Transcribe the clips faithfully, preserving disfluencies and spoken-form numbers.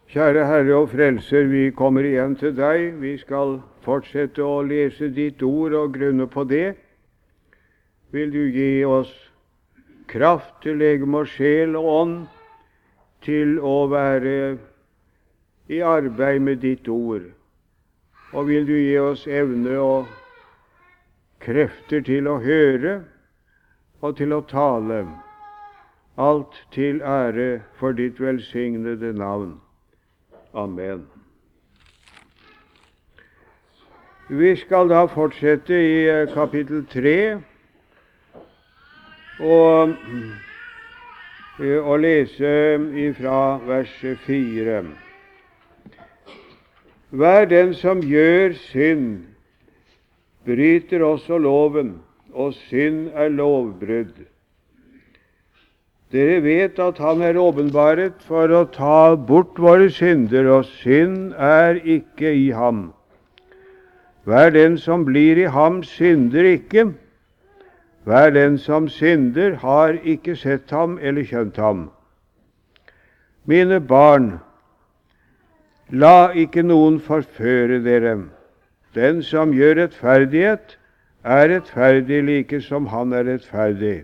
Kjære Herre og Frelser, vi kommer igjen til deg. Vi skal fortsette å lese ditt ord og grunne på det. Vil du gi oss kraft til legeme og sjel og ånd til å være i arbeid med ditt ord. Og vil du gi oss evne og krefter til å høre og til å tale, alt til ære for ditt velsignede navn. Amen. Vi skal da fortsette i kapittel tre og, og lese ifra vers fire. Hver den som gjør synd, bryter også loven, og synd er lovbrudd. Dere vet at han er åpenbaret for å ta bort våre synder, og synd er ikke i ham. Hver den som blir i ham, synder ikke. Hver den som synder, har ikke sett ham eller kjent ham. Mine barn, la ikke noen forføre dere. Den som gjør rettferdighet, er rettferdig like som han er rettferdig.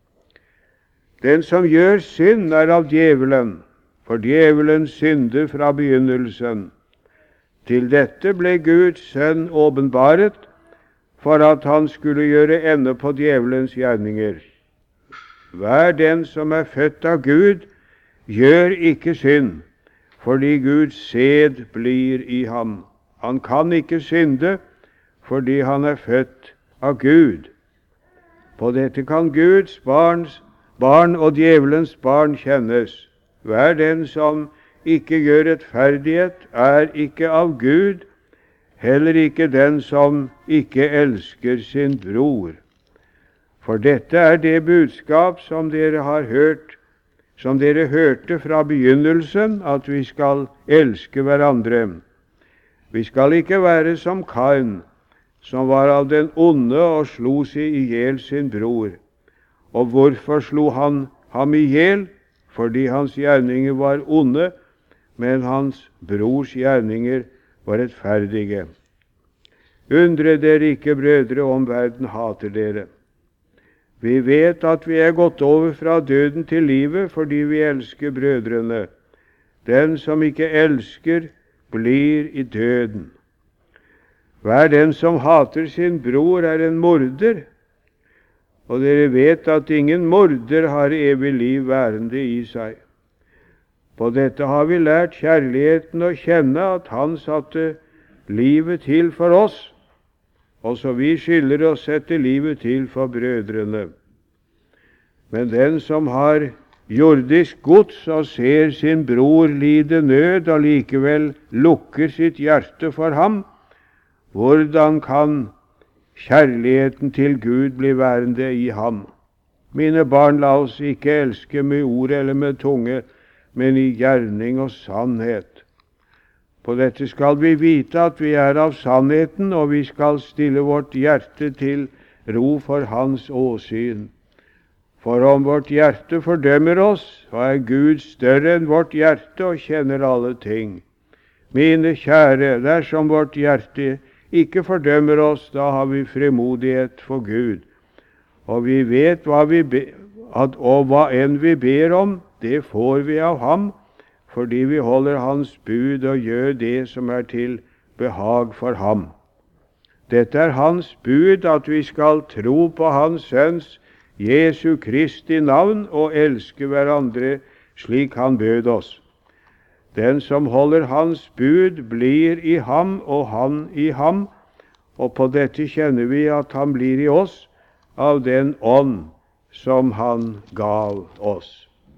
Den som gjør synd, er av djevelen, for djevelen synder fra begynnelsen. Til dette ble Guds sønn åpenbaret, for at han skulle gjøre ende på djevelens gjerninger. Hver den som er født av Gud, gjør ikke synd, fordi Guds sæd blir i ham. Han kan ikke synde, fordi han er født av Gud. På dette kan Guds barns Barn og djevelens barn kjennes. Hver den som ikke gjør rettferdighet, er ikke av Gud, heller ikke den som ikke elsker sin bror. For dette er det budskap som dere har hørt, som dere hørte fra begynnelsen, at vi skal elske hverandre. Vi skal ikke være som Kain, som var av den onde og slo seg i hjel sin bror. Og hvorfor slo han ham i hjel? Fordi hans gjerninger var onde, men hans brors gjerninger var rettferdige. Undre dere ikke, brødre, om verden hater dere. Vi vet at vi er gått over fra døden til livet fordi vi elsker brødrene. Den som ikke elsker, blir i døden. Hver den som hater sin bror, er en morder. Og dere vet at ingen morder har evig liv værende i seg. På dette har vi lært kjærligheten å kjenne, at han satte livet til for oss, og så vi skylder å sette livet til for brødrene. Men den som har jordisk gods og ser sin bror lide nød, og likevel lukker sitt hjerte for ham, hvordan kan kjærligheten til Gud blir værende i ham? Mine barn, la oss ikke elske med ord eller med tunge, men i gjerning og sannhet. På dette skal vi vite at vi er av sannheten, og vi skal stille vårt hjerte til ro for hans åsyn. For om vårt hjerte fordømmer oss, så er Gud større enn vårt hjerte og kjenner alle ting. Mine kjære, dersom vårt hjerte ikke fordømmer oss, da har vi frimodighet for Gud. Og vi vet hva vi be, at og hva enn vi ber om, det får vi av ham, fordi vi holder hans bud og gjør det som er til behag for ham. Dette er hans bud, at vi skal tro på hans sønns Jesu Kristi navn og elske hverandre slik han bød oss. Den som holder hans bud, blir i ham, og han i ham, og på dette kjenner vi at han blir i oss av den ånd som han gav oss.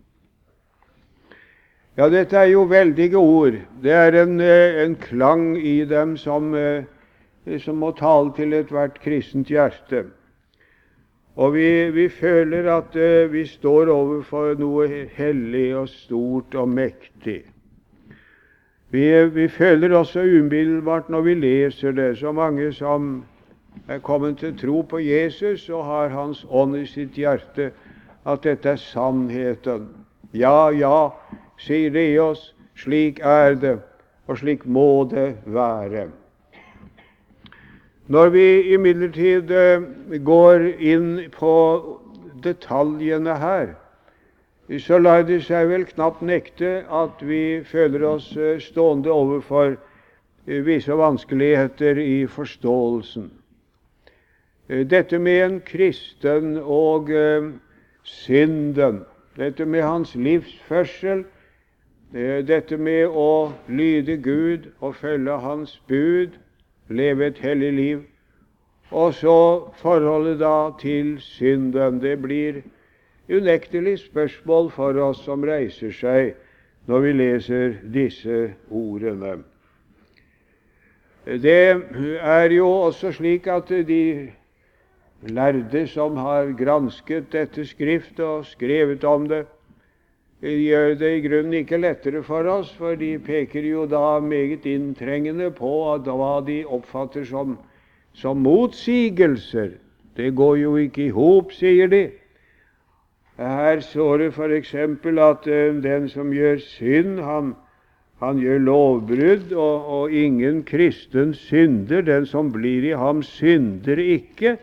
Ja, dette er jo veldige ord. Det er en, en klang i dem som, som må tale til ethvert kristent hjerte. Og vi, vi føler at vi står overfor noe hellig og stort og mektig. Vi, vi føler også umiddelbart når vi leser det, så mange som er kommet til tro på Jesus og har hans ånd i sitt hjerte, at dette er sannheten. Ja, ja, sier de oss, Slik er det, og slik må det være. Når vi imidlertid går inn på detaljene her, så lar det seg vel knapt nekte at vi føler oss stående overfor visse vanskeligheter i forståelsen. Dette med en kristen og eh, synden, dette med hans livsførsel, eh, dette med å lyde Gud og følge hans bud, leve et hellig liv, og så forholdet da til synden. Det blir unektelig spørsmål for oss som reiser seg når vi leser disse ordene. Det er jo også slik at de lærde som har gransket dette skrift og skrevet om det, gjør det i grunnen ikke lettere for oss, for de peker jo da meget inntrengende på at hva de oppfatter som, som motsigelser. Det går jo ikke i hop, sier de. Her står det for eksempel at uh, den som gjør synd, han, han gjør lovbrudd, og, og ingen kristen synder. Den som blir i ham, synder ikke.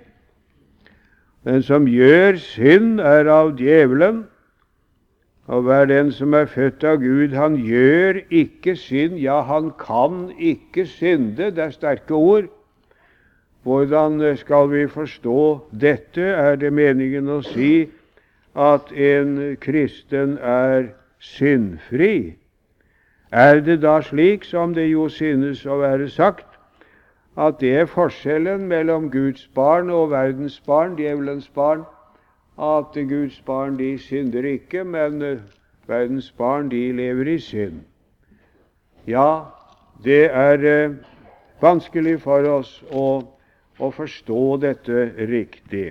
Den som gjør synd, er av djevelen. Og hver den som er født av Gud, han gjør ikke synd. Ja, han kan ikke synde. Det er sterke ord. Hvordan skal vi forstå dette? Er det meningen å si at en kristen er syndfri? Er det da slik, som det jo synes å være sagt, at det er forskjellen mellom Guds barn og verdens barn, djevelens barn, at Guds barn de synder ikke, men verdens barn de lever i synd? Ja, det er eh, vanskelig for oss å, å forstå dette riktig.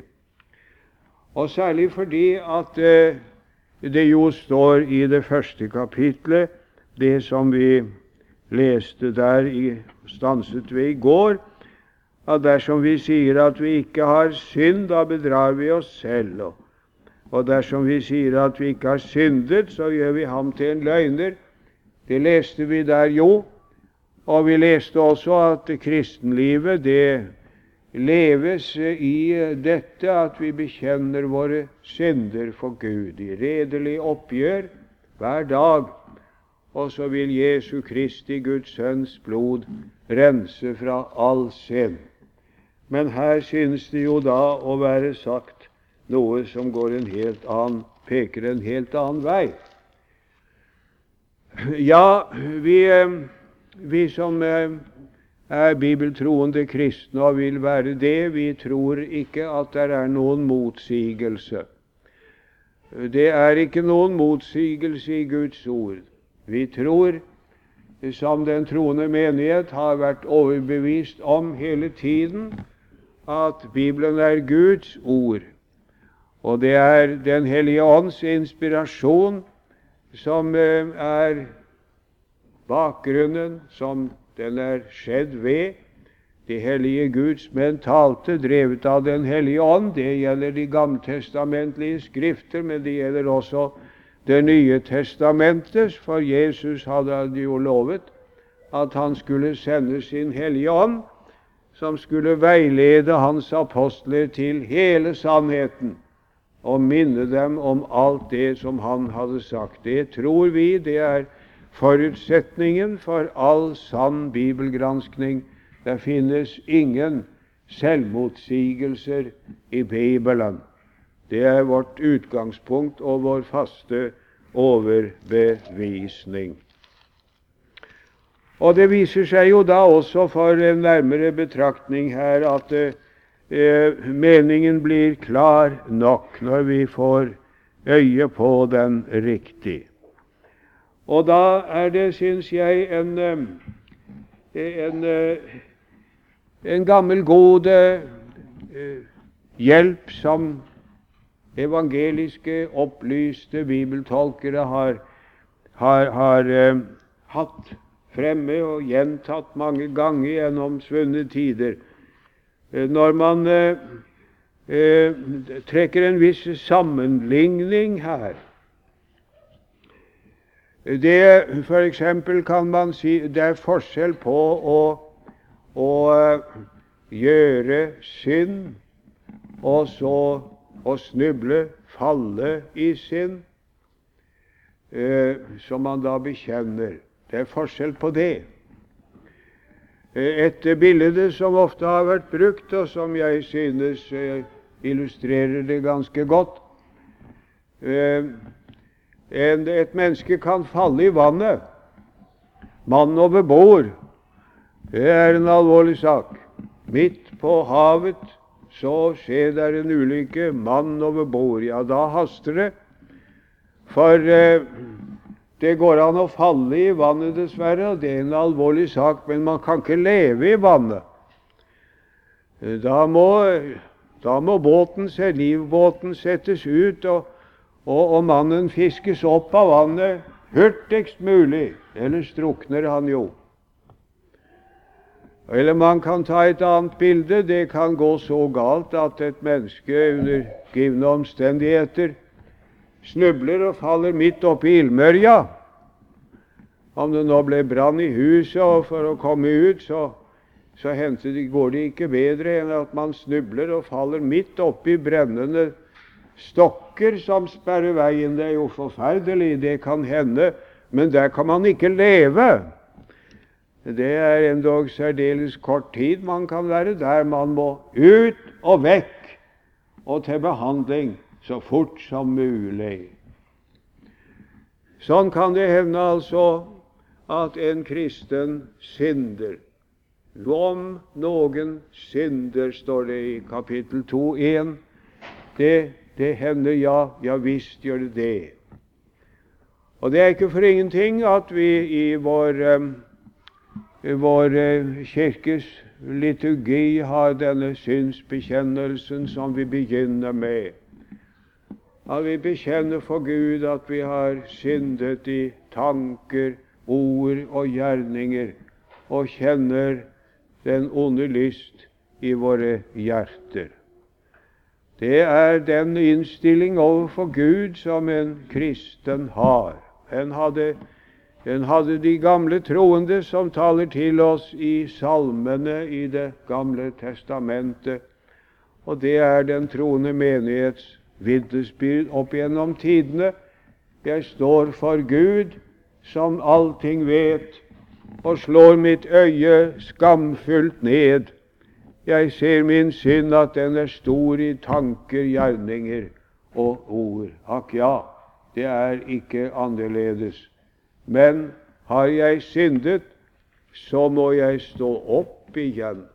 Og særlig fordi at eh, det jo står i det første kapitlet, det som vi leste der i, stanset ved i går, at dersom vi sier at vi ikke har synd, da bedrar vi oss selv. Og, og dersom vi sier at vi ikke har syndet, så gjør vi ham til en løgner. Det leste vi der jo. Og vi leste også at kristenlivet, det leves i dette at vi bekjenner våre synder for Gud i redelig oppgjør hver dag. Og så vil Jesu Kristi, Guds Sønns blod, rense fra all synd. Men her synes det jo da å være sagt noe som går en helt annen, peker en helt annen vei. Ja, vi, vi som er bibeltroende kristne og vil være det, vi tror ikke at det er noen motsigelse. Det er ikke noen motsigelse i Guds ord. Vi tror, som den troende menighet har vært overbevist om hele tiden, at Bibelen er Guds ord, og det er Den hellige ånds inspirasjon som er bakgrunnen, som den er skjedd ved. De hellige Guds menn talte, drevet av Den hellige ånd. Det gjelder de gammeltestamentlige skrifter, men det gjelder også Det nye testamentet, for Jesus hadde jo lovet at han skulle sende sin hellige ånd, som skulle veilede hans apostler til hele sannheten og minne dem om alt det som han hadde sagt. Det tror vi, det er forutsetningen for all sann bibelgranskning. Det finnes ingen selvmotsigelser i Bibelen. Det er vårt utgangspunkt og vår faste overbevisning. Og det viser seg jo da også for en nærmere betraktning her at eh, meningen blir klar nok når vi får øye på den riktig. Og da er det, synes jeg, en, en, en gammel god hjelp som evangeliske, opplyste bibeltolkere har, har, har eh, hatt fremme og gjentatt mange ganger gjennom svunne tider. Eh, når man eh, eh, trekker en viss sammenligning her, Det, for eksempel kan man si, det er forskjell på å, å gjøre synd, og så å snuble, falle i synd, eh, som man da bekjenner. Det er forskjell på det. Et bilde som ofte har vært brukt, og som jeg synes eh, illustrerer det ganske godt. Eh, en, et menneske kan falle i vannet. Mann over bord. Det er en alvorlig sak. Midt på havet så skjer det en ulykke. Mann over bord. Ja, da haster det. For eh, det går an å falle i vannet, dessverre, og det er en alvorlig sak, men man kan ikke leve i vannet. Da må, da må båten, livbåten settes ut, og, og, og mannen fiskes opp av vannet hurtigst mulig, ellers drukner han jo. Eller man kan ta et annet bilde. Det kan gå så galt at et menneske under givne omstendigheter snubler og faller midt oppe i ildmørja. Om det nå ble brann i huset, og for å komme ut, så, så henter det, går det ikke bedre enn at man snubler og faller midt oppe i brennende stokker som sperrer veien. Det er jo forferdelig, det kan hende, men der kan man ikke leve. Det er endog særdeles kort tid man kan være der. Man må ut og vekk og til behandling så fort som mulig. Sånn kan det hende altså at en kristen synder. Om noen synder, står det i kapittel to, en. Det, det hender, ja, ja visst gjør det det. Og det er ikke for ingenting at vi i vår, um, i vår uh, kirkes liturgi har denne synsbekjennelsen som vi begynner med. At vi bekjenner for Gud at vi har syndet i tanker, ord og gjerninger, og kjenner den onde lyst i våre hjerter. Det er den innstilling overfor Gud som en kristen har. Den hadde, den hadde de gamle troende som taler til oss i salmene i Det gamle testamentet, og det er den troende menighets vitnesbyrd opp gjennom tidene. Jeg står for Gud, som allting vet, og slår mitt øye skamfullt ned. Jeg ser min synd, at den er stor i tanker, gjerninger og ord. Akk ja, det er ikke annerledes. Men har jeg syndet, så må jeg stå opp igjen.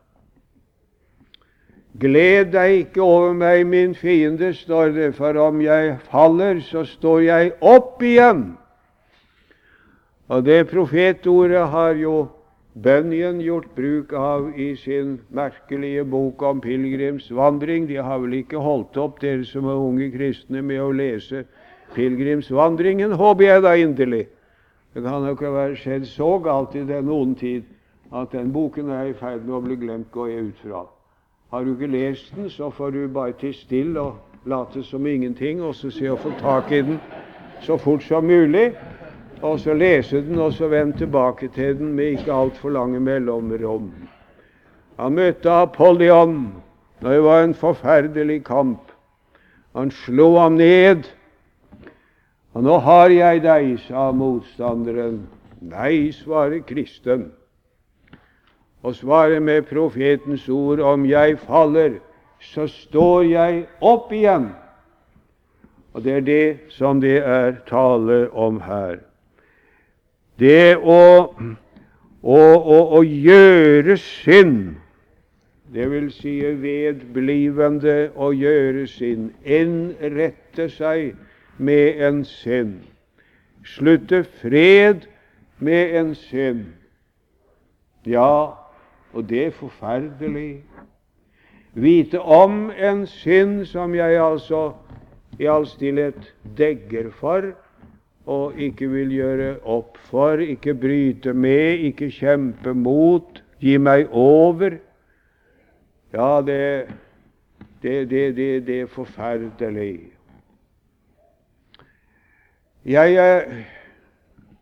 Gled deg ikke over meg, min fiende, står det, for om jeg faller, så står jeg opp igjen. Og det profetordet har jo Bunyan gjort bruk av i sin merkelige bok om pilegrimsvandring. De har vel ikke holdt opp, dere som er unge kristne, med å lese pilegrimsvandringen, håper jeg da inderlig. Det kan jo ikke være skjedd så galt i den noen tid at den boken er i ferd med å bli glemt, går jeg ut fra. Har du ikke lest den, så får du bare til stille og late som ingenting, og så se å få tak i den så fort som mulig, og så lese den, og så vende tilbake til den med ikke alt for lange mellomrom. Han møtte Apollyon, og det var en forferdelig kamp. Han slo ham ned, og nå har jeg deg, sa motstanderen. Nei, svarer kristen, og svarer med profetens ord, om jeg faller, så står jeg opp igjen. Og det er det som det er tale om her. Det å, å, å, å gjøre synd, det vil si vedblivende å gjøre synd, innrette seg med en synd, slutte fred med en synd. Ja, og det er forferdelig. Vite om en synd som jeg altså i all stillhet degger for, og ikke vil gjøre opp for, ikke bryte med, ikke kjempe mot, gi meg over. Ja, det, det, det, det, det er forferdelig. Jeg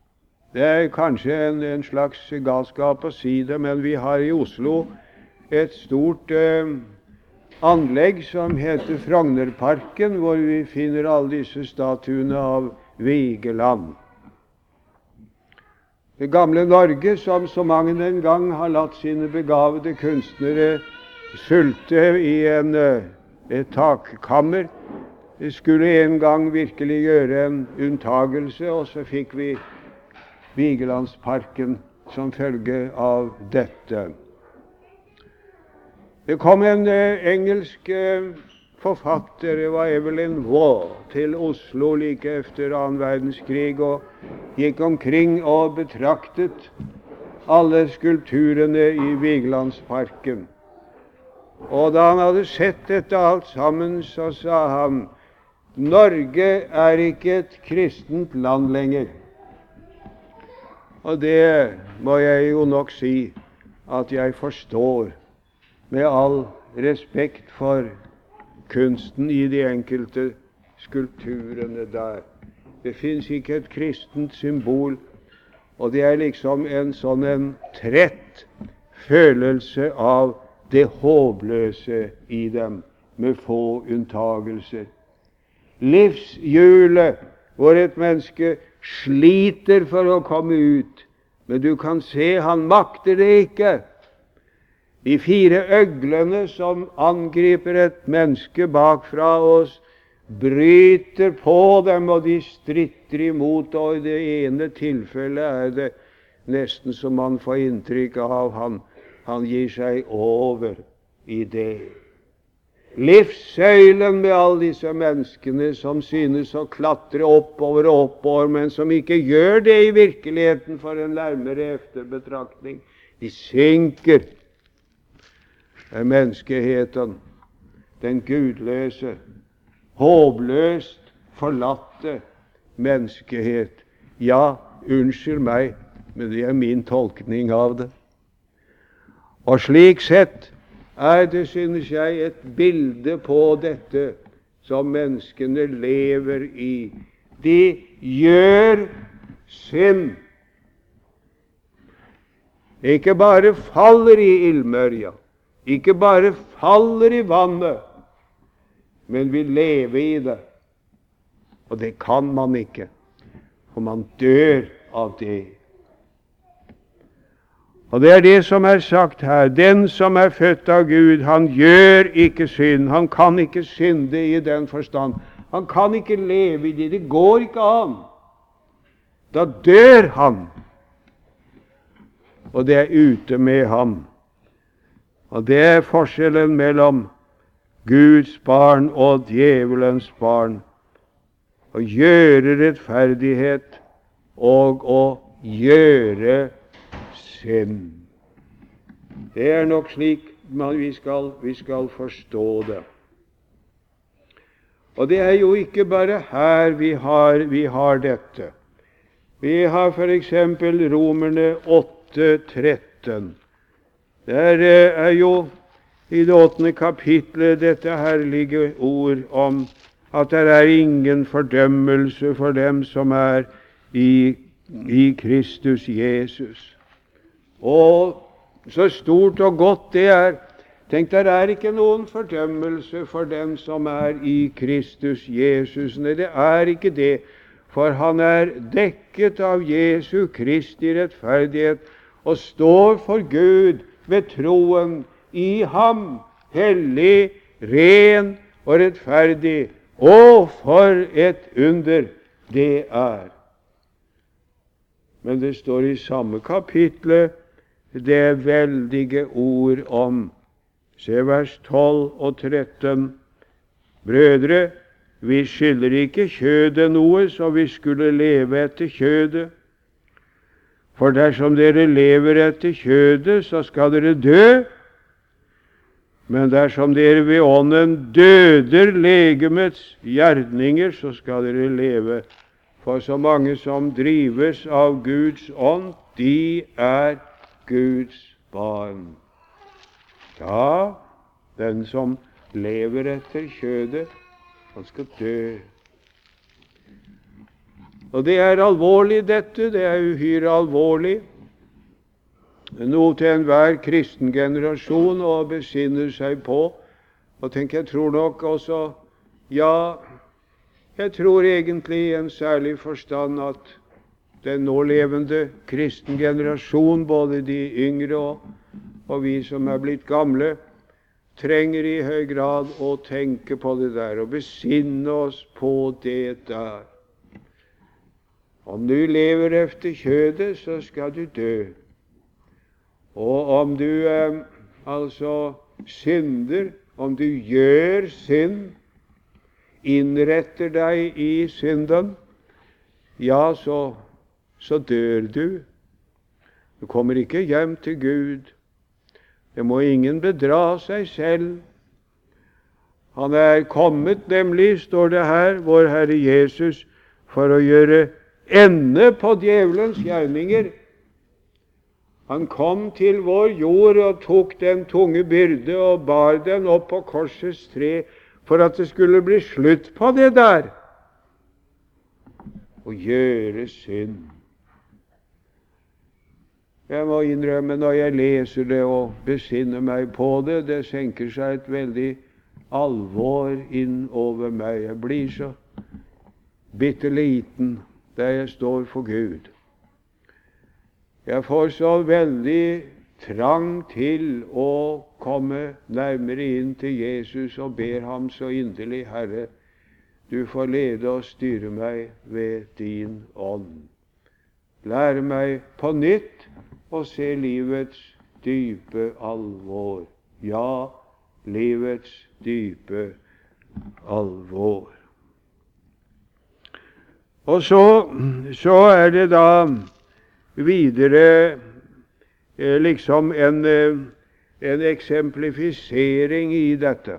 Det er kanskje en, en slags galskap å si det, men vi har i Oslo et stort eh, anlegg som heter Frognerparken, hvor vi finner alle disse statuene av Vigeland. Det gamle Norge, som så mange en gang har latt sine begavede kunstnere sulte i en, et takkammer, skulle en gang virkelig gjøre en unntagelse, og så fikk vi Vigelandsparken som følge av dette. Det kom en eh, engelsk eh, forfatter, det var Evelyn Waugh, til Oslo like efter annen verdenskrig og gikk omkring og betraktet alle skulpturene i Vigelandsparken. Og da han hadde sett dette alt sammen, så sa han: Norge er ikke et kristent land lenger. Og det må jeg jo nok si at jeg forstår, med all respekt for kunsten i de enkelte skulpturene der. Det fins ikke et kristent symbol, og det er liksom en sånn en trett følelse av det håpløse i dem, med få unntagelser. Livshjulet hvor et menneske sliter for å komme ut, men du kan se han makter det ikke. De fire øglene som angriper et menneske bakfra oss, bryter på dem, og de stritter imot, og i det ene tilfellet er det nesten som man får inntrykk av han, han gir seg over i det. Livssøylen med alle disse menneskene som synes å klatre oppover og oppover, men som ikke gjør det i virkeligheten for en nærmere efterbetraktning. De synker. Det er menneskeheten, den gudløse, håpløst forlatte menneskehet. Ja, unnskyld meg, men det er min tolkning av det. Og slik sett er det, synes jeg, et bilde på dette som menneskene lever i. De gjør synd. Ikke bare faller i ildmørja, ikke bare faller i vannet, men vil leve i det. Og det kan man ikke, for man dør av det. Og det er det som er sagt her. Den som er født av Gud, han gjør ikke synd. Han kan ikke synde i den forstand. Han kan ikke leve i det. Det går ikke an. Da dør han. Og det er ute med ham. Og det er forskjellen mellom Guds barn og djevelens barn. Å gjøre rettferdighet og å gjøre synd. Det er nok slik man, vi, skal, vi skal forstå det. Og det er jo ikke bare her vi har, vi har dette. Vi har for eksempel Romerne åtte tretten. Der er jo i det åttende kapitlet dette herlige ord om at det er ingen fordømmelse for dem som er i, i Kristus Jesus. Og så stort og godt det er. Tenk, der er ikke noen fordømmelse for dem som er i Kristus Jesus. Nei, det er ikke det, for han er dekket av Jesu Kristi rettferdighet og står for Gud ved troen i ham, hellig, ren og rettferdig. Å, for et under det er! Men det står i samme kapitlet det veldige ord om, se vers tolv og tretten, brødre, vi skylder ikke kjødet noe, så vi skulle leve etter kjødet. For dersom dere lever etter kjødet, så skal dere dø. Men dersom dere ved ånden døder legemets gjerninger, så skal dere leve. For så mange som drives av Guds ånd, de er Guds barn. Ja, den som lever etter kjødet, han skal dø. Og det er alvorlig dette, det er uhyre alvorlig. Noe til enhver kristen generasjon å besinne seg på. Og tenk, jeg tror nok også, ja, jeg tror egentlig i en særlig forstand at den nålevende kristen generasjon, både de yngre og, og vi som er blitt gamle, trenger i høy grad å tenke på det der, og besinne oss på det der. Om du lever efter kjødet, så skal du dø. Og om du eh, altså synder, om du gjør synd, innretter deg i synden, ja, så, så dør du. Du kommer ikke hjem til Gud. Det må ingen bedra seg selv. Han er kommet, nemlig, står det her, vår Herre Jesus, for å gjøre ende på djevelens gjerninger. Han kom til vår jord og tok den tunge byrde og bar den opp på korsets tre for at det skulle bli slutt på det der. Å gjøre synd. Jeg må innrømme, når jeg leser det og besinner meg på det, det senker seg et veldig alvor inn over meg. Jeg blir så bitte liten der jeg står for Gud. Jeg får så veldig trang til å komme nærmere inn til Jesus og ber ham så inderlig, Herre, du får lede og styre meg ved din ånd. Lære meg på nytt å se livets dype alvor. Ja, livets dype alvor. Og så, så er det da videre eh, liksom en, eh, en eksemplifisering i dette.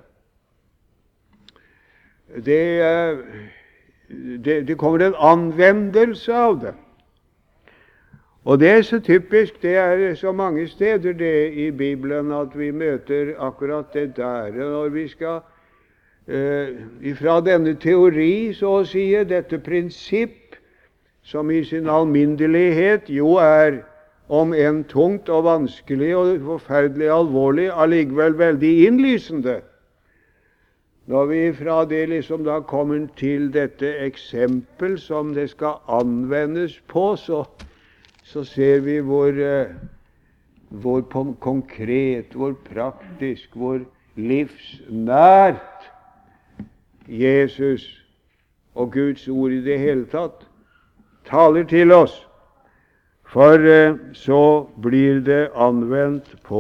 Det, eh, det, det kommer en anvendelse av det. Og det er så typisk, det er så mange steder det i Bibelen at vi møter akkurat det der. Når vi skal eh, ifra denne teori, så å si, dette prinsipp, som i sin alminnelighet jo er om en tungt og vanskelig og forferdelig alvorlig, allikevel veldig innlysende. Når vi fra det liksom da kommer til dette eksempel som det skal anvendes på, så, så ser vi hvor, eh, hvor konkret, hvor praktisk, hvor livsnært Jesus og Guds ord i det hele tatt taler til oss, for eh, så blir det anvendt på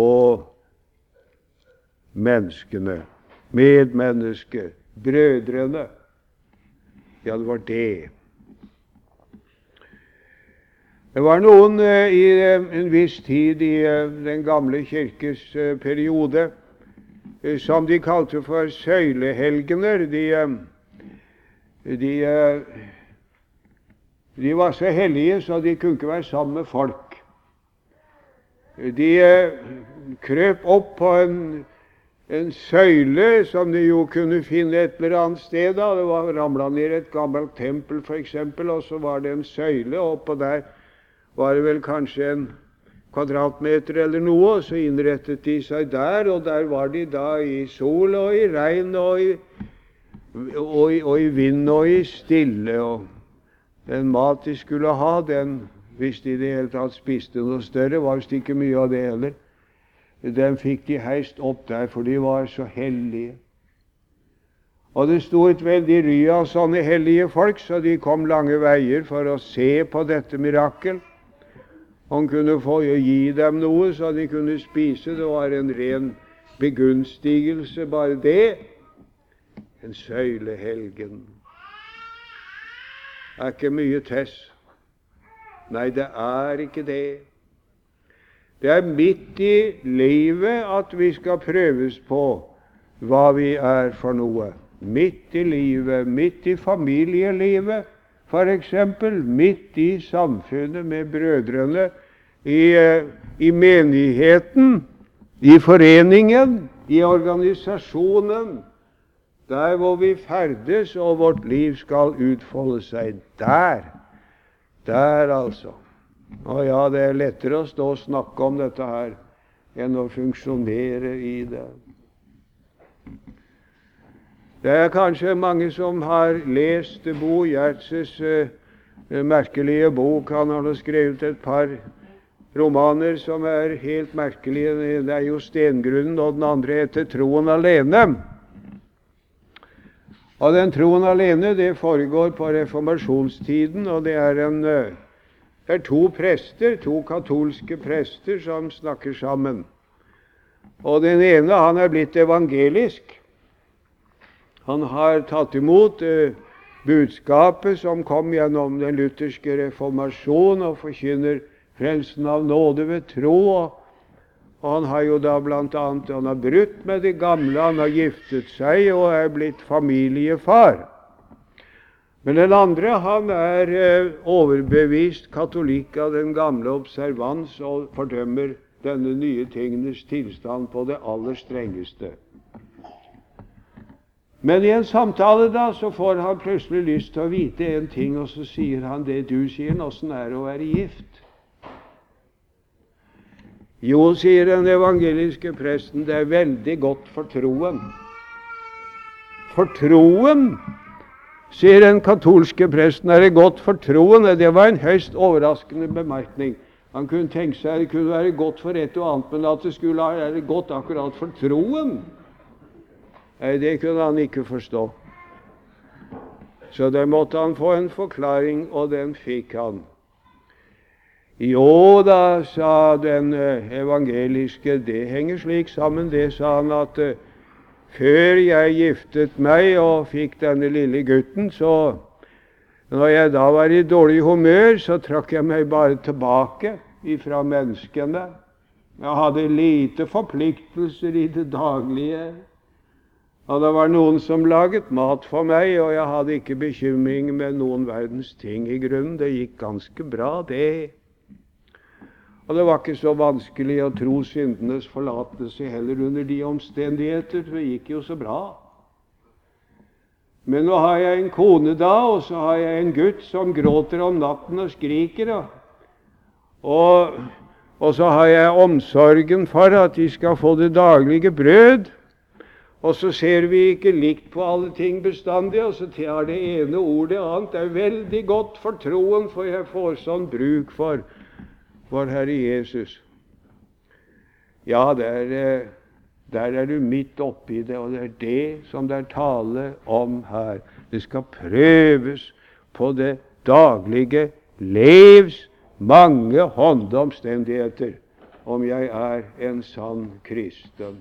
menneskene, medmennesker, brødrene. Ja, det var det. Det var noen eh, i eh, en viss tid i eh, den gamle kirkes eh, periode eh, som de kalte for søylehelgener. De, eh, de eh, De var så hellige, så de kunne ikke være sammen med folk. De eh, krøp opp på en, en søyle som de jo kunne finne et eller annet sted. Da. Det var ramlet ned et gammelt tempel, for eksempel, og så var det en søyle, og oppå der var det vel kanskje en kvadratmeter eller noe, og så innrettet de seg der, og der var de da i sol og i regn og i, og i, og i vind og i stille, og den mat de skulle ha, den, hvis de i det hele tatt spiste noe større, var visst ikke mye av det heller. Den fikk de heist opp der, for de var så hellige. Og det sto et veldig ry av sånne hellige folk, så de kom lange veier for å se på dette mirakel. Han kunne få gi dem noe, så de kunne spise. Det var en ren begunstigelse, bare det. En søylehelgen. Det er ikke mye tess. Nei, det er ikke det. Det er midt i livet at vi skal prøves på hva vi er for noe. Midt i livet, midt i familielivet, for eksempel, midt i samfunnet med brødrene, i, i menigheten, i foreningen, i organisasjonen, der hvor vi ferdes og vårt liv skal utfolde seg. Der Der, altså. Og ja, det er lettere å stå og snakke om dette her enn å funksjonere i det. Det er kanskje mange som har lest Bo Gjertses eh, merkelige bok. Han har skrevet et par romaner som er helt merkelige. Det er jo Stengrunnen, og den andre heter Troen alene. Og den Troen alene, det foregår på reformasjonstiden, og det er en det er to prester, to katolske prester, som snakker sammen. Og den ene, han er blitt evangelisk. Han har tatt imot eh, budskapet som kom gjennom den lutherske reformasjon, og forkynner frelsen av nåde ved tro. Og han har jo da blant annet han har brutt med det gamle, han har giftet seg og er blitt familiefar. Men den andre, han er eh, overbevist katolikk av den gamle observans og fordømmer denne nye tingenes tilstand på det aller strengeste. Men i en samtale da, så får han plutselig lyst til å vite en ting, og så sier han det du sier, åssen er det å være gift? Jo, sier den evangeliske presten, det er veldig godt for troen. For troen, sier den katolske presten, er det godt for troen. Det var en høyst overraskende bemerkning. Han kunne tenke seg det kunne være godt for et og annet, men at det skulle være godt akkurat for troen, nei, det kunne han ikke forstå. Så der måtte han få en forklaring, og den fikk han. Jo da, sa den evangeliske, det henger slik sammen, det sa han, at uh, før jeg giftet meg og fikk denne lille gutten, så når jeg da var i dårlig humør, så trakk jeg meg bare tilbake ifra menneskene. Jeg hadde lite forpliktelser i det daglige. Og det var noen som laget mat for meg, og jeg hadde ikke bekymring med noen verdens ting i grunnen. Det gikk ganske bra, det. Og det var ikke så vanskelig å tro syndenes forlatelse heller under de omstendigheter, for det gikk jo så bra. Men nå har jeg en kone da, og så har jeg en gutt som gråter om natten og skriker. Og, og så har jeg omsorgen for at de skal få det daglige brød. Og så ser vi ikke likt på alle ting bestandig, og så tar det ene ord det annet. Det er veldig godt for troen, for jeg får sånn bruk for vår Herre Jesus. Ja, der, der er du midt oppi det, og det er det som det er tale om her. Det skal prøves på det daglige levs mange håndomstendigheter, om jeg er en sann kristen.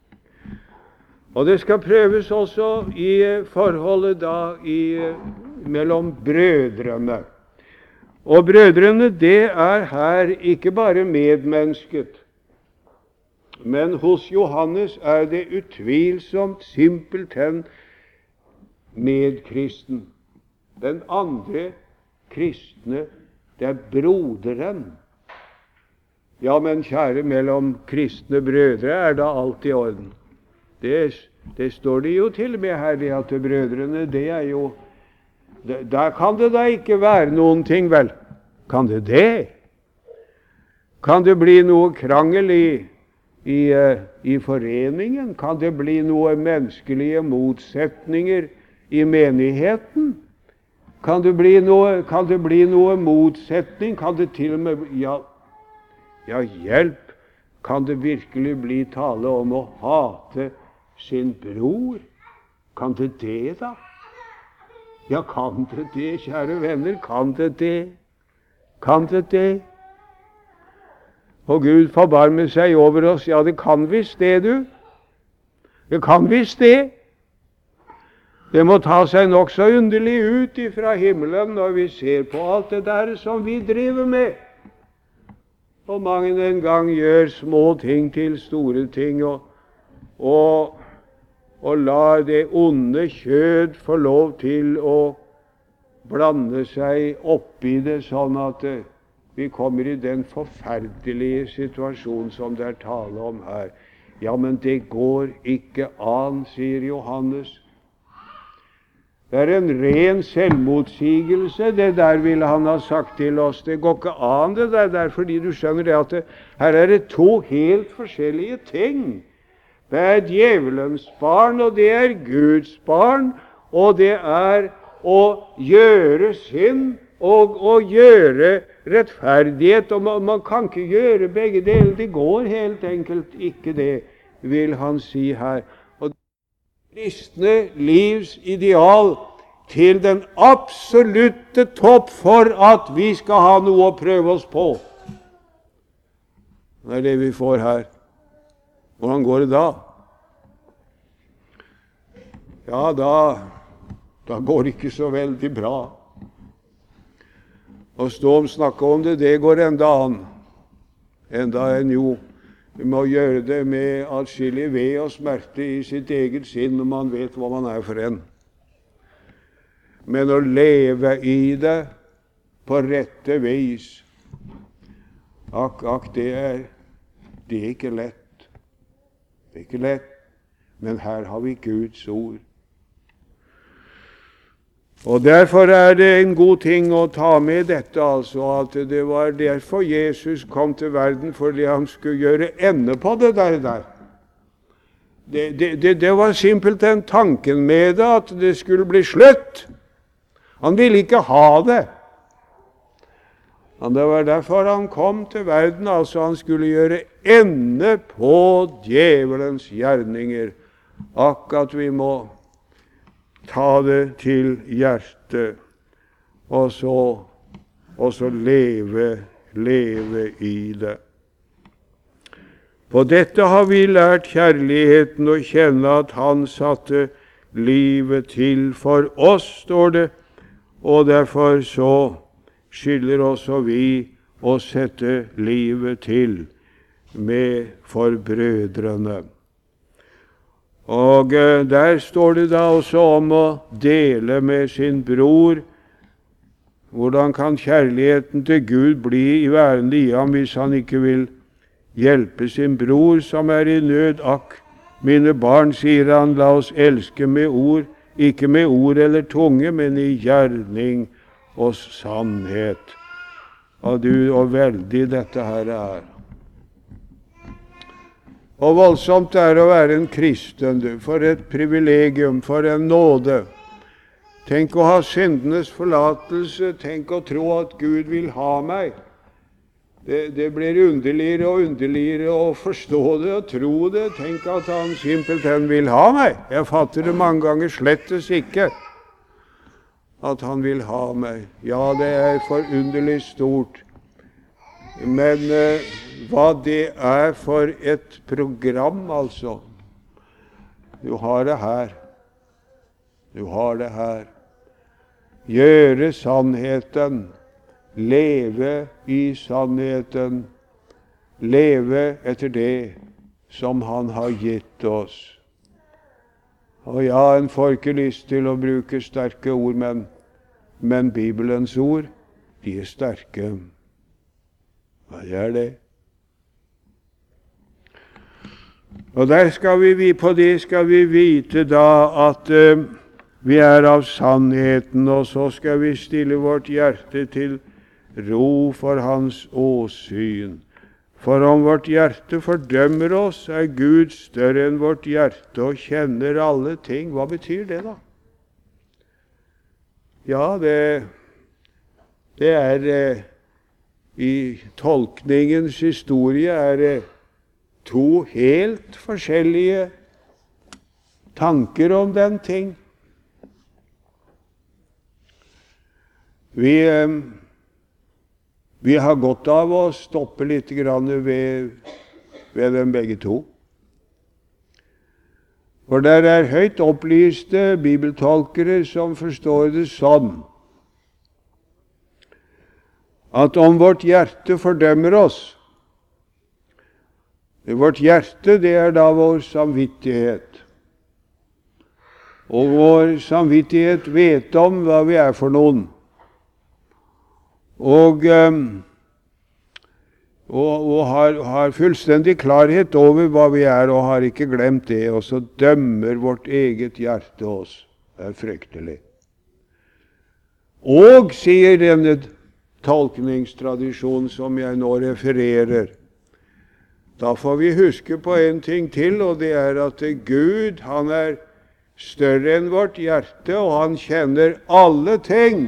Og det skal prøves også i forholdet da i, mellom brødrene. Og brødrene, det er her ikke bare medmennesket, men hos Johannes er det utvilsomt simpelthen medkristen. Den andre kristne, det er broderen. Ja, men kjære, mellom kristne brødre er da alt i orden. Det, det står det jo til og med her, det at brødrene, det er jo der kan det da ikke være noen ting, vel? Kan det det? Kan det bli noe krangel i, i, i foreningen? Kan det bli noe menneskelige motsetninger i menigheten? Kan det bli noe, kan det bli noe motsetning? Kan det til og med ja, ja, hjelp! Kan det virkelig bli tale om å hate sin bror? Kan det det, da? Ja, kan det det, kjære venner? Kan det det? Kan det det? Og Gud forbarmer seg over oss. Ja, det kan visst det, du. Det kan visst det. Det må ta seg nokså underlig ut ifra himmelen når vi ser på alt det der som vi driver med. Og mange en gang gjør små ting til store ting, og, og og lar det onde kjød få lov til å blande seg oppi det, sånn at vi kommer i den forferdelige situasjonen som det er tale om her. Ja, men det går ikke an, sier Johannes. Det er en ren selvmotsigelse. Det der ville han ha sagt til oss. Det går ikke an det der, der fordi du skjønner det at det, her er det to helt forskjellige ting. Det er djevelens barn, og det er Guds barn, og det er å gjøre synd og å gjøre rettferdighet. Og man, man kan ikke gjøre begge deler. Det går helt enkelt ikke det, vil han si her. Og kristne livs ideal til den absolutte topp for at vi skal ha noe å prøve oss på. Det er det vi får her. Hvordan går det da? Ja, da, da går det ikke så veldig bra. Å stå og snakke om det, det går enda an. Enda enn jo. Vi må gjøre det med atskillig ved og smerte i sitt eget sinn når man vet hva man er for en. Men å leve i det på rette vis, akk, akk, det er, det er ikke lett. Det er ikke lett, men her har vi Guds ord. Og derfor er det en god ting å ta med dette, altså, at det var derfor Jesus kom til verden, fordi han skulle gjøre ende på det der. der. Det, det, det, det var simpelthen tanken med det, at det skulle bli slutt. Han ville ikke ha det. Og det var derfor han kom til verden, altså han skulle gjøre ende på djevelens gjerninger. Akkurat vi må ta det til hjertet, og så, og så leve, leve i det. På dette har vi lært kjærligheten å kjenne, at han satte livet til for oss, står det, og derfor så skylder også vi å sette livet til med for brødrene. Og der står det da også om å dele med sin bror. Hvordan kan kjærligheten til Gud bli i værende i ham hvis han ikke vil hjelpe sin bror som er i nød? Akk, mine barn, sier han, la oss elske med ord, ikke med ord eller tunge, men i gjerning og sannhet. Og du, og veldig dette her er. Og voldsomt det er å være en kristen, du. For et privilegium, for en nåde. Tenk å ha syndenes forlatelse, tenk å tro at Gud vil ha meg. Det, det blir underligere og underligere å forstå det og tro det. Tenk at han simpelthen vil ha meg. Jeg fatter det mange ganger slettes ikke, at han vil ha meg. Ja, det er forunderlig stort. Men eh, hva det er for et program, altså. Du har det her. Du har det her. Gjøre sannheten. Leve i sannheten. Leve etter det som han har gitt oss. Og ja, en får ikke lyst til å bruke sterke ord, men, men Bibelens ord, de er sterke. Hva er det? Og der skal vi, på det skal vi vite da at uh, vi er av sannheten, og så skal vi stille vårt hjerte til ro for hans åsyn. For om vårt hjerte fordømmer oss, er Gud større enn vårt hjerte og kjenner alle ting. Hva betyr det da? Ja, det, det er uh, i tolkningens historie er det to helt forskjellige tanker om den ting. Vi, vi har godt av å stoppe litt grann ved, ved dem begge to. For der er høyt opplyste bibeltolkere som forstår det sånn, at om vårt hjerte fordømmer oss, vårt hjerte, det er da vår samvittighet. Og vår samvittighet vet om hva vi er for noen. Og, og, og har, har fullstendig klarhet over hva vi er, og har ikke glemt det, og så dømmer vårt eget hjerte oss. Det er fryktelig. Og, sier denne tolkningstradisjonen som jeg nå refererer, da får vi huske på en ting til, og det er at Gud, han er større enn vårt hjerte, og han kjenner alle ting.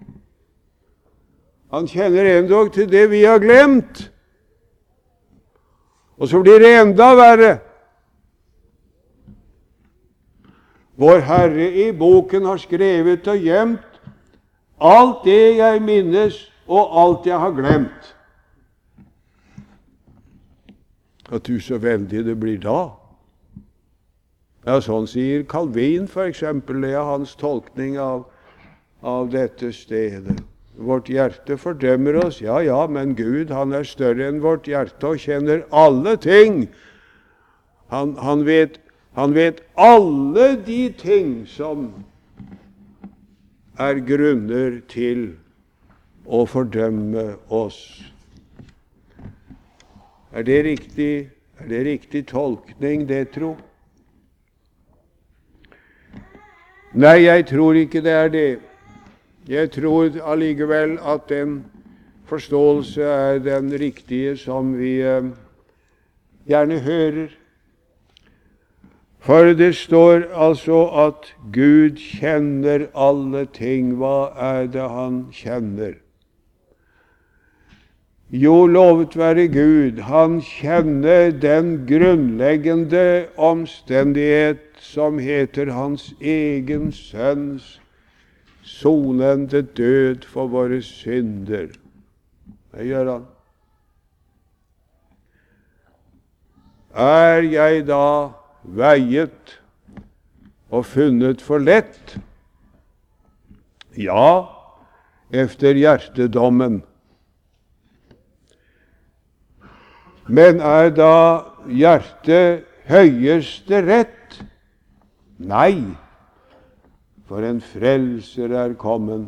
Han kjenner endog til det vi har glemt. Og så blir det enda verre. Vår Herre i boken har skrevet og gjemt alt det jeg minnes, og alt jeg har glemt. At du så veldig det blir da. Ja, sånn sier Calvin for eksempel, det er hans tolkning av, av dette stedet. Vårt hjerte fordømmer oss, ja, ja, men Gud, han er større enn vårt hjerte og kjenner alle ting. Han, han, vet, han vet alle de ting som er grunner til å fordømme oss. Er det riktig, er det riktig tolkning, det, tro? Nei, jeg tror ikke det er det. Jeg tror allikevel at den forståelse er den riktige som vi eh, gjerne hører. For det står altså at Gud kjenner alle ting. Hva er det han kjenner? Jo, lovet være Gud, han kjenner den grunnleggende omstendighet som heter hans egen sønns sonende død for våre synder. Det gjør han. Er jeg da veiet og funnet for lett? Ja, efter hjertedommen. Men er da hjertet høyeste rett? Nei, for en frelser er kommet.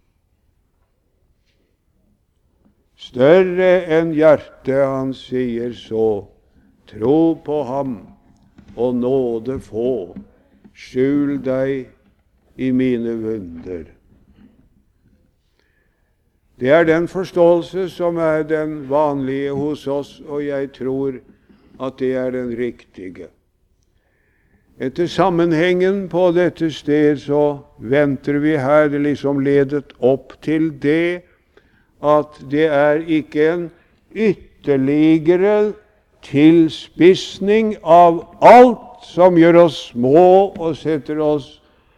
Større enn hjertet, han sier så, tro på ham og nåde få, skjul deg i mine vunder. Det er den forståelse som er den vanlige hos oss, og jeg tror at det er den riktige. Etter sammenhengen på dette sted så venter vi her, det liksom ledet opp til det, at det er ikke en ytterligere tilspissning av alt som gjør oss små og setter oss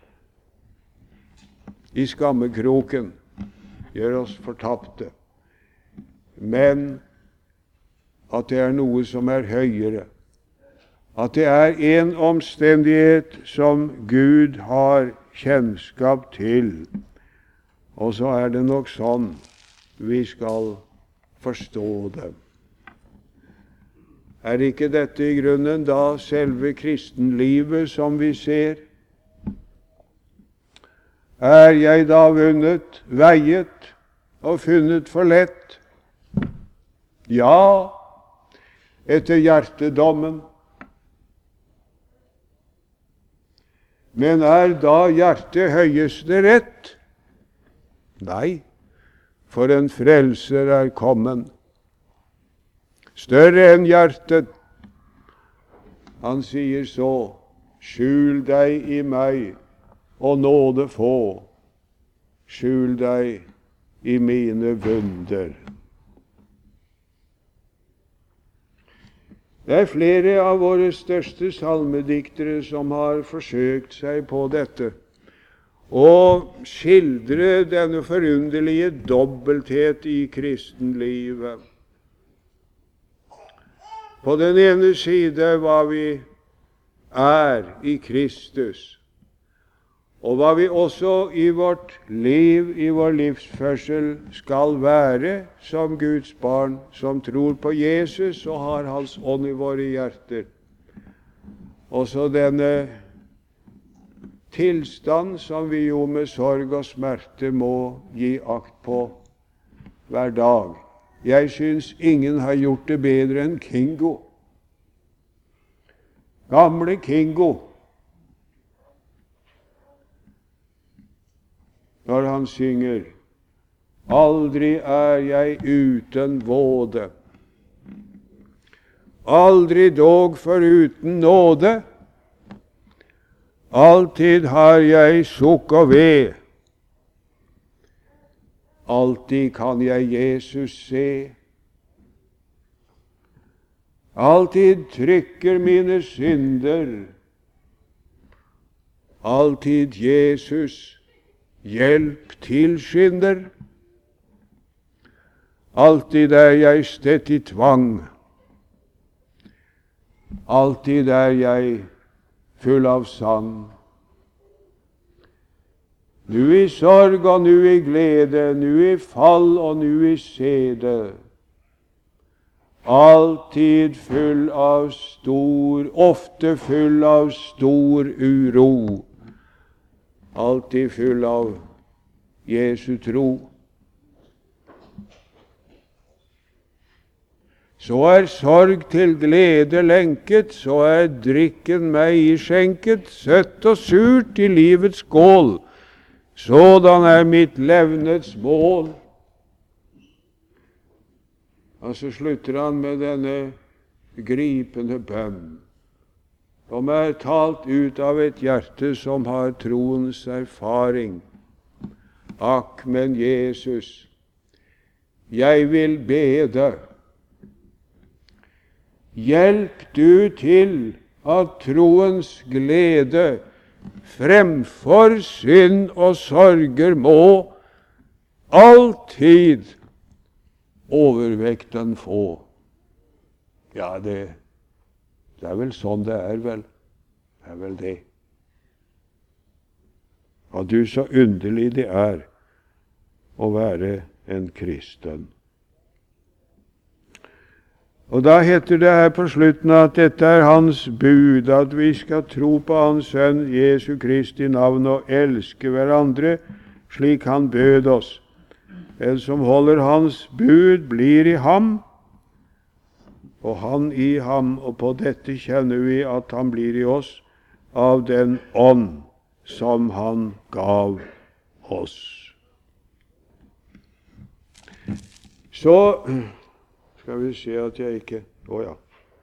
i skammekroken, gjør oss fortapte, men at det er noe som er høyere, at det er en omstendighet som Gud har kjennskap til, og så er det nok sånn vi skal forstå det. Er ikke dette i grunnen da selve kristenlivet som vi ser? Er jeg da vunnet, veiet og funnet for lett? Ja, etter hjertedommen. Men er da hjertet høyeste rett? Nei, for en frelser er kommet. Større enn hjertet. Han sier så, skjul deg i meg, og nåde få, skjul deg i mine vunder. Det er flere av våre største salmediktere som har forsøkt seg på dette, og skildre denne forunderlige dobbelthet i kristenlivet. På den ene side hva vi er i Kristus, og hva vi også i vårt liv, i vår livsførsel, skal være som Guds barn, som tror på Jesus og har hans ånd i våre hjerter. Også denne tilstand som vi jo med sorg og smerte må gi akt på hver dag. Jeg syns ingen har gjort det bedre enn Kingo. Gamle Kingo. når han synger: aldri er jeg uten våde, aldri dog foruten nåde, alltid har jeg sukk og ve, alltid kan jeg Jesus se, alltid trykker mine synder, alltid Jesus hjelp tilskynder, alltid er jeg stett i tvang, alltid er jeg full av sang. Nu i sorg og nu i glede, nu i fall og nu i sede, alltid full av stor, ofte full av stor uro, alltid full av Jesu tro. Så er sorg til glede lenket, så er drikken meg iskjenket, søtt og surt i livets skål, sådan er mitt levnets mål. Og så slutter han med denne gripende bønn, som er talt ut av et hjerte som har troens erfaring. Akk, men Jesus, jeg vil bede, hjelp du til at troens glede fremfor synd og sorger må alltid overvekten få. Ja, det, det er vel sånn det er, vel. Det er vel det. Og du, så underlig det er å være en kristen. Og da heter det her på slutten at dette er hans bud, at vi skal tro på hans sønn Jesu Kristi navn og elske hverandre slik han bød oss. Den som holder hans bud blir i ham, og han i ham, og på dette kjenner vi at han blir i oss av den ånd som han gav oss. Så skal vi se at jeg ikke Å ja.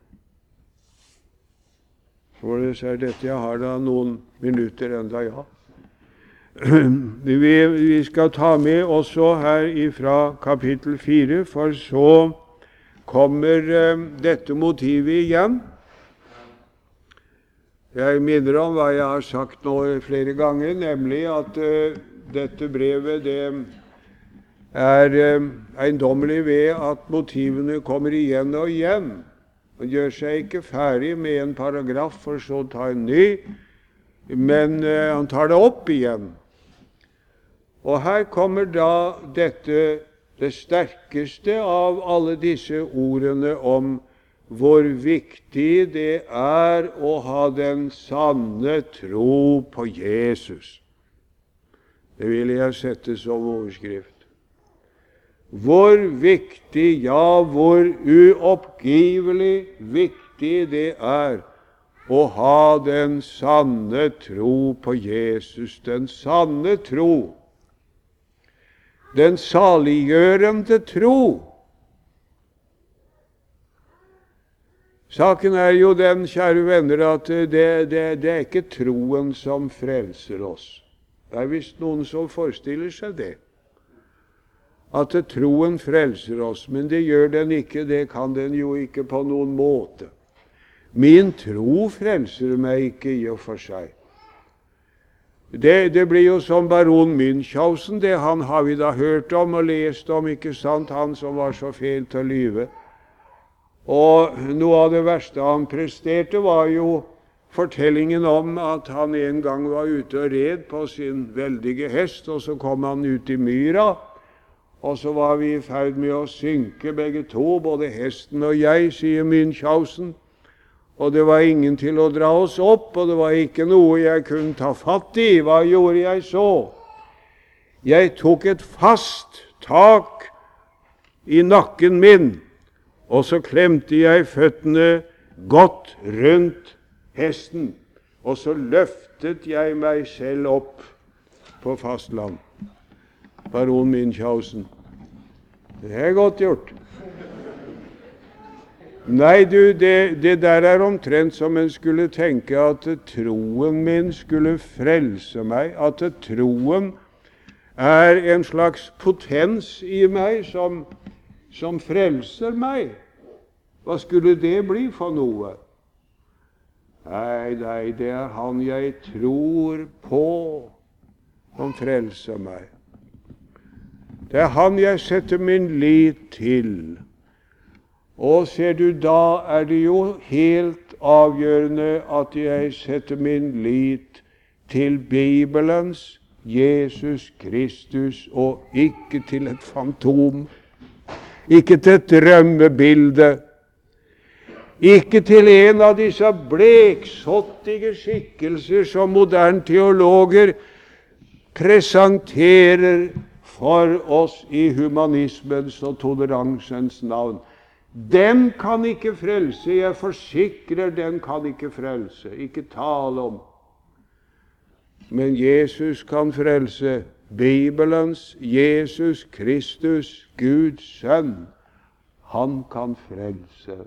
For det er dette jeg har da noen minutter enda, ja. Vi, vi skal ta med også her ifra kapittel fire, for så kommer uh, dette motivet igjen. Jeg minner om hva jeg har sagt nå flere ganger, nemlig at uh, dette brevet det er uh, eiendommelig ved at motivene kommer igjen og igjen. Han gjør seg ikke ferdig med en paragraf for så å ta en ny, men uh, han tar det opp igjen. Og her kommer da dette, det sterkeste av alle disse ordene om hvor viktig det er å ha den sanne tro på Jesus. Det vil jeg sette som overskrift. Hvor viktig, ja, hvor uoppgivelig viktig det er å ha den sanne tro på Jesus, den sanne tro, den saliggjørende tro. Saken er jo den, kjære venner, at det, det, det er ikke troen som frelser oss. Det er visst noen som forestiller seg det, at troen frelser oss, men det gjør den ikke, det kan den jo ikke på noen måte. Min tro frelser meg ikke i og for seg. Det, det blir jo som baron Münchhausen, det han har vi da hørt om og lest om, ikke sant, han som var så feil til å lyve. Og noe av det verste han presterte var jo fortellingen om at han en gang var ute og red på sin veldige hest, og så kom han ut i myra, og så var vi i ferd med å synke begge to, både hesten og jeg, sier Münchhausen. Og det var ingen til å dra oss opp, og det var ikke noe jeg kunne ta fatt i. Hva gjorde jeg så? Jeg tok et fast tak i nakken min, og så klemte jeg føttene godt rundt hesten, og så løftet jeg meg selv opp på fastland. baron Münchhausen. Det er godt gjort. Nei, du, det, det der er omtrent som en skulle tenke at troen min skulle frelse meg, at troen er en slags potens i meg som, som frelser meg. Hva skulle det bli for noe? Nei, nei, det er han jeg tror på som frelser meg. Det er han jeg setter min lit til. Og ser du, da er det jo helt avgjørende at jeg setter min lit til Bibelens Jesus Kristus, og ikke til et fantom, ikke til et drømmebilde, ikke til en av disse bleksottige skikkelser som moderne teologer presenterer for oss i humanismens og toleransens navn. Den kan ikke frelse, jeg forsikrer, den kan ikke frelse, ikke tale om. Men Jesus kan frelse, Bibelens Jesus Kristus, Guds sønn, han kan frelse.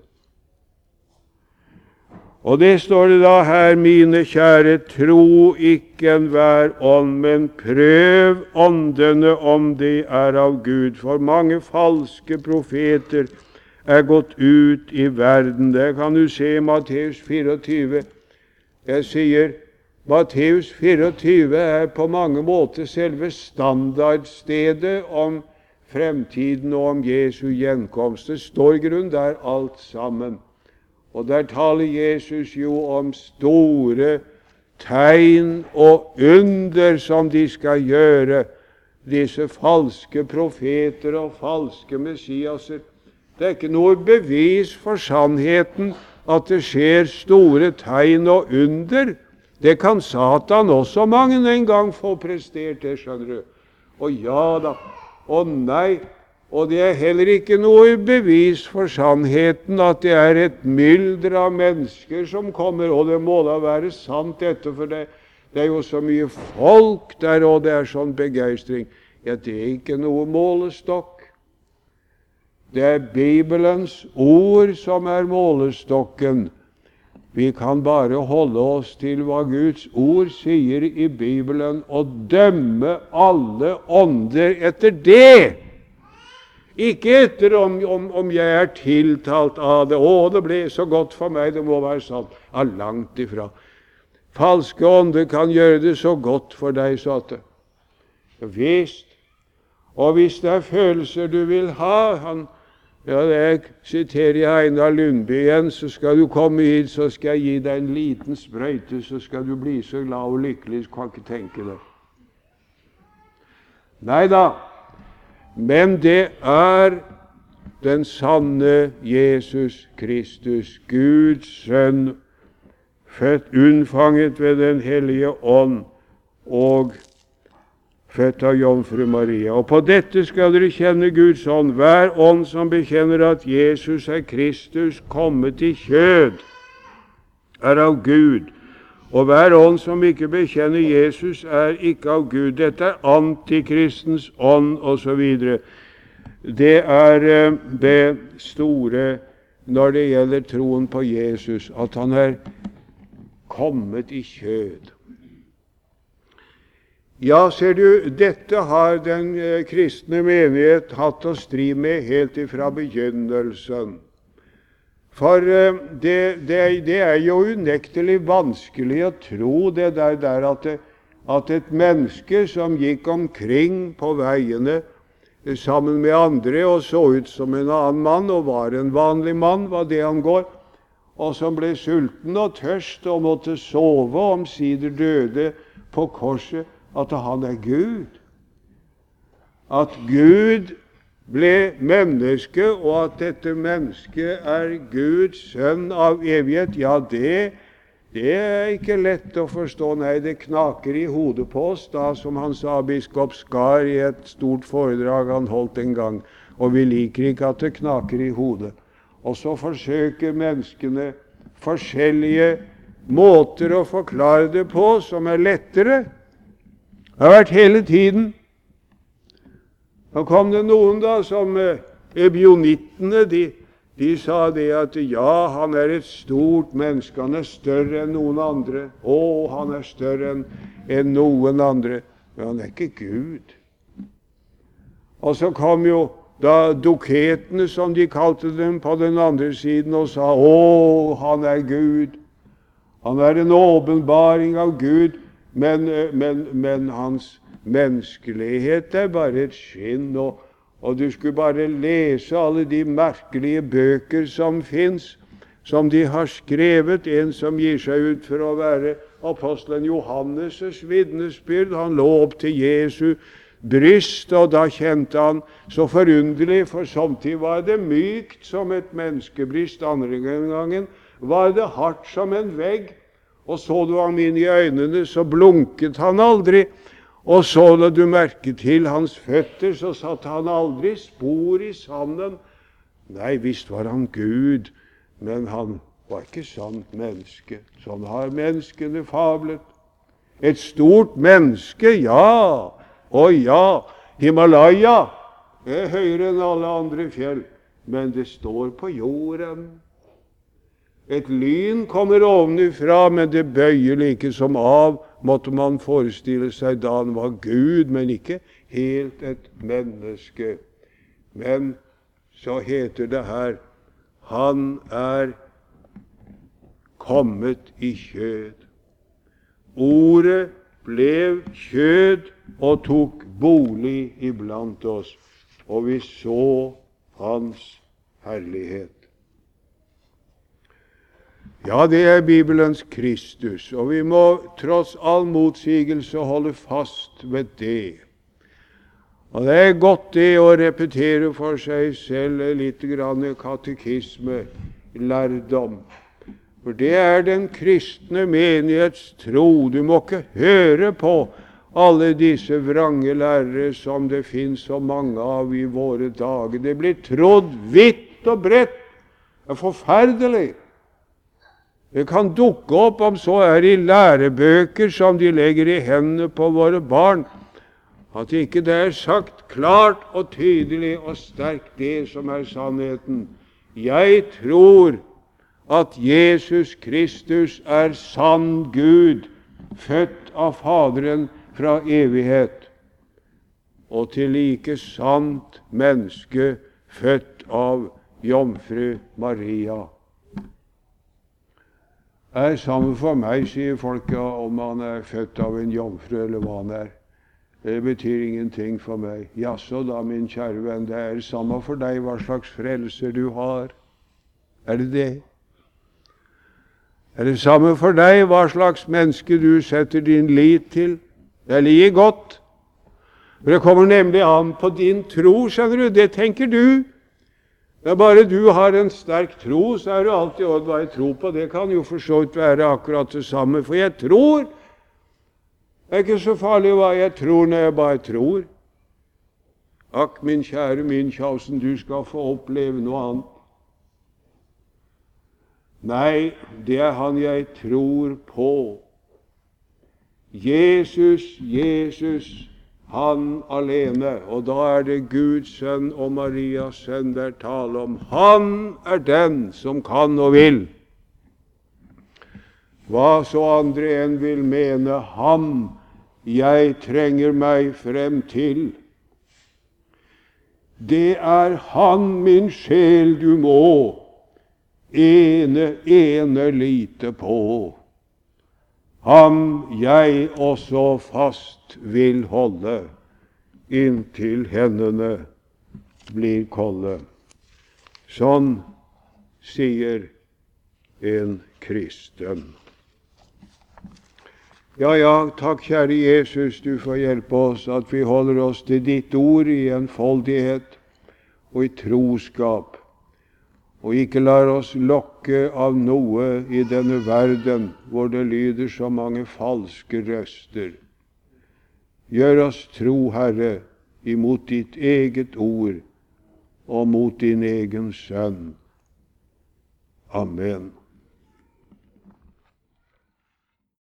Og det står det da her, mine kjære, tro ikke enhver ånd, men prøv åndene om de er av Gud, for mange falske profeter er gått ut i verden. Det kan du se i Matteus fireogtyve. Jeg sier, Matteus fireogtyve er på mange måter selve standardstedet om fremtiden og om Jesu gjenkomst. Det står grunn der alt sammen. Og der taler Jesus jo om store tegn og under som de skal gjøre, disse falske profeter og falske messiaser. Det er ikke noe bevis for sannheten at det skjer store tegn og under. Det kan Satan også mange en gang få prestert, det skjønner du. Og ja da, og nei, og det er heller ikke noe bevis for sannheten at det er et mylder av mennesker som kommer, og det må da være sant dette, for det, det er jo så mye folk der, og det er sånn begeistring. Ja, det er ikke noe målestokk. Det er Bibelens ord som er målestokken. Vi kan bare holde oss til hva Guds ord sier i Bibelen, og dømme alle ånder etter det. Ikke etter om, om, om jeg er tiltalt av det. Å, det ble så godt for meg, det må være sant. Ja, langt ifra. Falske ånder kan gjøre det så godt for deg, sa det. Visst. Og hvis det er følelser du vil ha, han Ja, jeg siterer jeg Einar Lundby igjen, så skal du komme hit, så skal jeg gi deg en liten sprøyte, så skal du bli så glad og lykkelig, så kan ikke tenke det. Nei da, men det er den sanne Jesus Kristus, Guds sønn, født unnfanget ved den hellige ånd, og født av jomfru Maria. Og på dette skal dere kjenne Guds ånd. Hver ånd som bekjenner at Jesus er Kristus kommet i kjød, er av Gud. Og hver ånd som ikke bekjenner Jesus, er ikke av Gud. Dette er antikristens ånd, og så videre. Det er eh, det store når det gjelder troen på Jesus, at han er kommet i kjød. Ja, ser du, dette har den eh, kristne menighet hatt å stri med helt ifra begynnelsen. For eh, det, det, det er jo unektelig vanskelig å tro det der, der at, det, at et menneske som gikk omkring på veiene eh, sammen med andre og så ut som en annen mann og var en vanlig mann, hva det angår, og som ble sulten og tørst og måtte sove og omsider døde på korset, at han er Gud. At Gud ble menneske, og at dette mennesket er Guds sønn av evighet, ja, det, det er ikke lett å forstå. Nei, det knaker i hodet på oss, da, som han sa, biskop Skar i et stort foredrag han holdt en gang. Og vi liker ikke at det knaker i hodet. Og så forsøker menneskene forskjellige måter å forklare det på, som er lettere. Det har vært hele tiden. Da kom det noen da som eh, ebionittene, de, de sa det at ja, han er et stort menneske, han er større enn noen andre. Å, han er større enn enn noen andre. Men han er ikke Gud. Og så kom jo da doketene, som de kalte dem, på den andre siden og sa å, han er Gud. Han er en åpenbaring av Gud, men, men, men hans menneskelighet er bare et skinn. Og, og du skulle bare lese alle de merkelige bøker som fins, som de har skrevet. En som gir seg ut for å være apostelen Johannes' vitnesbyrd. Han lå opp til Jesu bryst, og da kjente han så forunderlig, for samtidig var det mykt som et menneskebryst, andre gangen var det hardt som en vegg. Og så du ham inn i øynene, så blunket han aldri. Og så da du merket til hans føtter, så satte han aldri spor i sanden. Nei, visst var han Gud, men han var ikke sant menneske. Sånn har menneskene fablet. Et stort menneske, ja. Å ja, Himalaya er høyere enn alle andre fjell, men det står på jorden. Et lyn kommer ovenifra, men det bøyer like som av, måtte man forestille seg da han var Gud, men ikke helt et menneske. Men så heter det her, han er kommet i kjød. Ordet ble kjød og tok bolig iblant oss, og vi så hans herlighet. Ja, det er Bibelens Kristus, og vi må tross all motsigelse holde fast ved det. Og det er godt det å repetere for seg selv litt grann katekisme, lærdom. For det er den kristne menighets tro. Du må ikke høre på alle disse vrange lærere som det finnes så mange av i våre dager. Det blir trodd vidt og bredt. Det er forferdelig. Det kan dukke opp, om så er i lærebøker som de legger i hendene på våre barn, at ikke det er sagt klart og tydelig og sterkt det som er sannheten. Jeg tror at Jesus Kristus er sann Gud, født av Faderen fra evighet, og til like sant menneske, født av jomfru Maria. Det er samme for meg, sier folket, om han er født av en jomfru eller hva han er. Det betyr ingenting for meg. Jaså da, min kjære venn, det er samme for deg hva slags frelser du har. Er det det? Er det samme for deg hva slags menneske du setter din lit til? Det er like godt. For det kommer nemlig an på din tro, skjønner du. Det tenker du. Det er bare du har en sterk tro, så er du alltid å hva jeg tror på. Det kan jo for så vidt være akkurat det samme. For jeg tror. Det er ikke så farlig hva jeg tror når jeg bare tror. Akk, min kjære Münchhausen, du skal få oppleve noe annet. Nei, det er han jeg tror på. Jesus, Jesus, han alene. Og da er det Guds sønn og Marias sønn der taler om. Han er den som kan og vil. Hva så andre enn vil mene, ham jeg trenger meg frem til. Det er han, min sjel, du må ene, ene lite på. Ham jeg også fast vil holde, inntil hendene blir kolde. Sånn sier en kristen. Ja, ja, takk, kjære Jesus, du får hjelpe oss at vi holder oss til ditt ord i enfoldighet og i troskap, og ikke lar oss lokke av noe i denne verden hvor det lyder så mange falske røster. Gjør oss tro, Herre, imot ditt eget ord og mot din egen sønn. Amen.